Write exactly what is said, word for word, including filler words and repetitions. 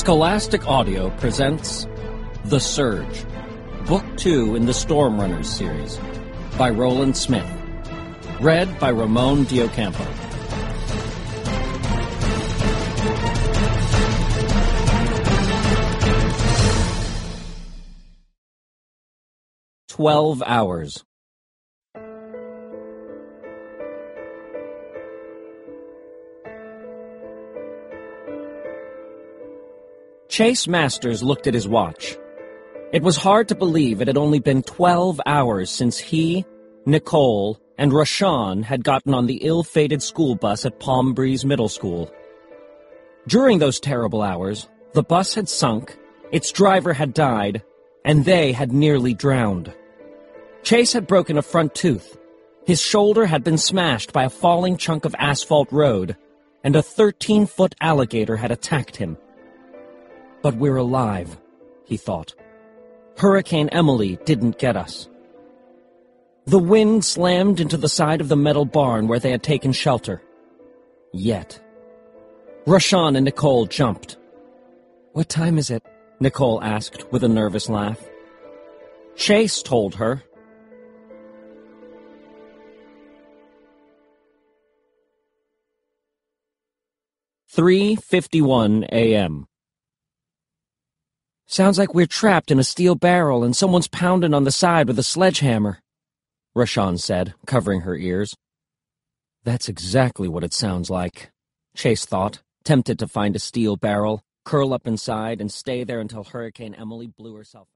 Scholastic Audio presents The Surge, Book two in the Stormrunners series, by Roland Smith. Read by Ramon Diocampo. Twelve hours. Chase Masters looked at his watch. It was hard to believe it had only been twelve hours since he, Nicole, and Rashawn had gotten on the ill-fated school bus at Palm Breeze Middle School. During those terrible hours, the bus had sunk, its driver had died, and they had nearly drowned. Chase had broken a front tooth, his shoulder had been smashed by a falling chunk of asphalt road, and a thirteen-foot alligator had attacked him. But we're alive, he thought. Hurricane Emily didn't get us. The wind slammed into the side of the metal barn where they had taken shelter. Yet. Rashawn and Nicole jumped. "What time is it?" Nicole asked with a nervous laugh. Chase told her. three fifty-one a m "Sounds like we're trapped in a steel barrel and someone's pounding on the side with a sledgehammer," Rashawn said, covering her ears. That's exactly what it sounds like, Chase thought, tempted to find a steel barrel, curl up inside, and stay there until Hurricane Emily blew herself